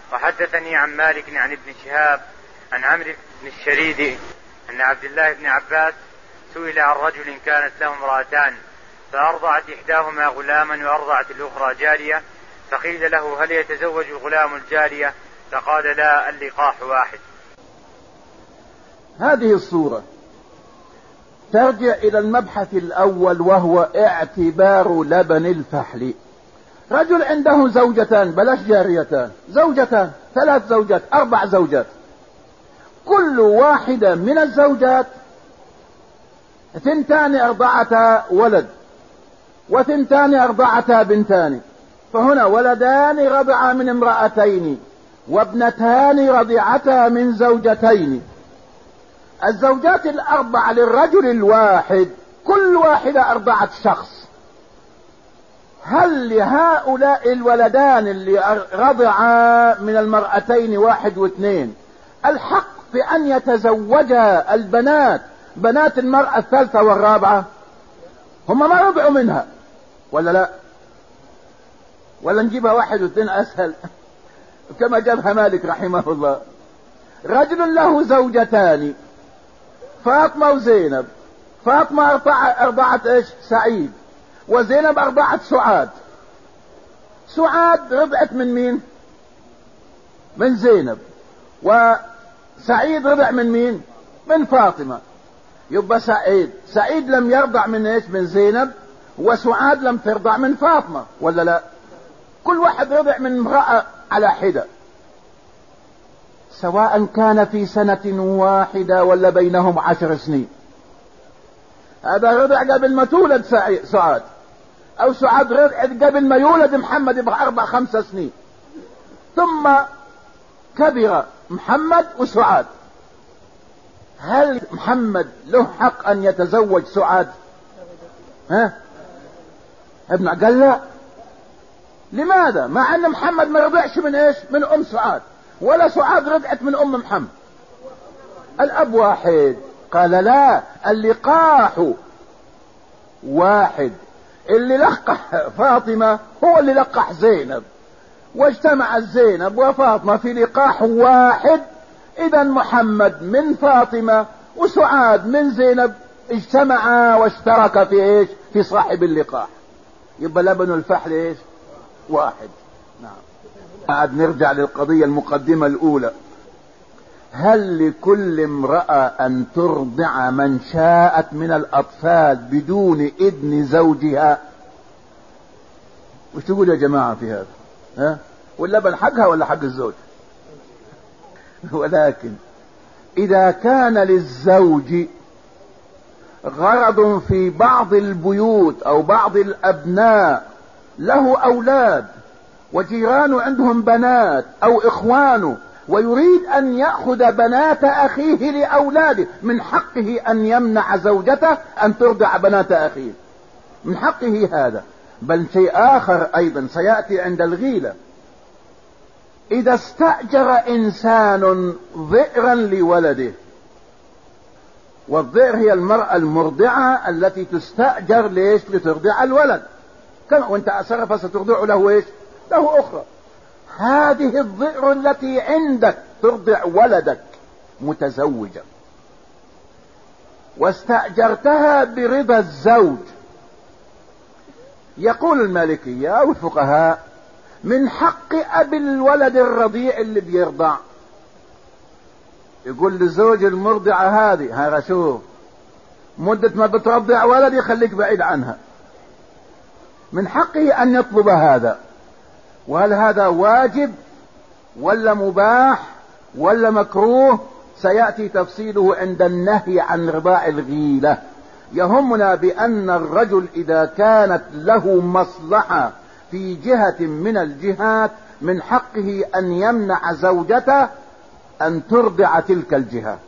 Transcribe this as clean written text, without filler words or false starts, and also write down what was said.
وحدثني عن مالك عن ابن شهاب عن عمرو بن الشريد أن عبد الله بن عباس سئل عن رجل كانت له امرأتان فأرضعت إحداهما غلاما وأرضعت الأخرى جارية، فقيل له هل يتزوج الغلام الجارية؟ فقال لا، اللقاح واحد. هذه الصورة ترجع إلى المبحث الأول، وهو اعتبار لبن الفحل. رجل عنده زوجتان، بلاش جاريتان، زوجتان، 3 زوجات، 4 زوجات، كل واحدة من الزوجات 2 أرضعتا ولد و2 أرضعتا بنتان، فهنا ولدان رضعا من امرأتين وابنتان رضعتا من زوجتين. الزوجات ال4 للرجل الواحد كل واحدة أرضعت شخص. هل لهؤلاء الولدان اللي رضعا من المرأتين 1 و2 الحق في أن يتزوجا البنات بنات المرأة الثالثة والرابعة؟ هم ما رضعوا منها ولا لا؟ ولا نجيبها 1 و2 أسهل كما جابها مالك رحمه الله. رجل له زوجتان، فاطمة وزينب. فاطمة أرضعت إيش؟ سعيد، وزينب أرضعت سعاد. سعاد رضعت من مين؟ من زينب. وسعيد رضع من مين؟ من فاطمة. يبقى سعيد لم يرضع من ايش؟ من زينب، وسعاد لم ترضع من فاطمة ولا لا؟ كل واحد رضع من امرأة على حدة، سواء كان في سنة واحدة ولا بينهم 10 سنين. هذا رضع قبل ما تولد سعاد، او سعاد رضعت قبل ما يولد محمد ب4-5 سنين، ثم كبر محمد وسعاد. هل محمد له حق ان يتزوج سعاد؟ ابن قال لا. لماذا؟ مع ان محمد ما رضعش من ايش؟ من ام سعاد، ولا سعاد رضعت من ام محمد، الاب واحد. قال لا، اللقاح واحد. اللي لقح فاطمة هو اللي لقح زينب، واجتمع زينب وفاطمة في لقاح واحد. اذا محمد من فاطمة وسعاد من زينب اجتمعا واشترك في ايش؟ في صاحب اللقاح. يبقى لبن الفحل ايش؟ واحد. نعم. بعد نرجع للقضية المقدمة الاولى. هل لكل امرأة ان ترضع من شاءت من الاطفال بدون اذن زوجها؟ وش تقول يا جماعة في هذا؟ واللبن حقها ولا حق الزوج؟ ولكن اذا كان للزوج غرض في بعض البيوت او بعض الابناء، له اولاد وجيرانه عندهم بنات او اخوانه، ويريد ان يأخذ بنات اخيه لاولاده، من حقه ان يمنع زوجته ان ترضع بنات اخيه، من حقه هذا. بل شيء اخر ايضا سيأتي عند الغيلة. اذا استأجر انسان ذئرا لولده، والذئر هي المرأة المرضعة التي تستأجر ليش؟ لترضع الولد، كما وانت أسرف سترضع له ايش؟ له اخرى. هذه الذئر التي عندك ترضع ولدك متزوجة، واستأجرتها برضا الزوج. يقول المالكية او الفقهاء من حق ابي الولد الرضيع اللي بيرضع يقول للزوج المرضعة هذا شوف مدة ما بترضع ولد يخليك بعيد عنها، من حقه ان يطلب هذا. وهل هذا واجب ولا مباح ولا مكروه؟ سيأتي تفصيله عند النهي عن رضاع الغيلة. يهمنا بأن الرجل إذا كانت له مصلحة في جهة من الجهات من حقه أن يمنع زوجته أن ترضع تلك الجهة.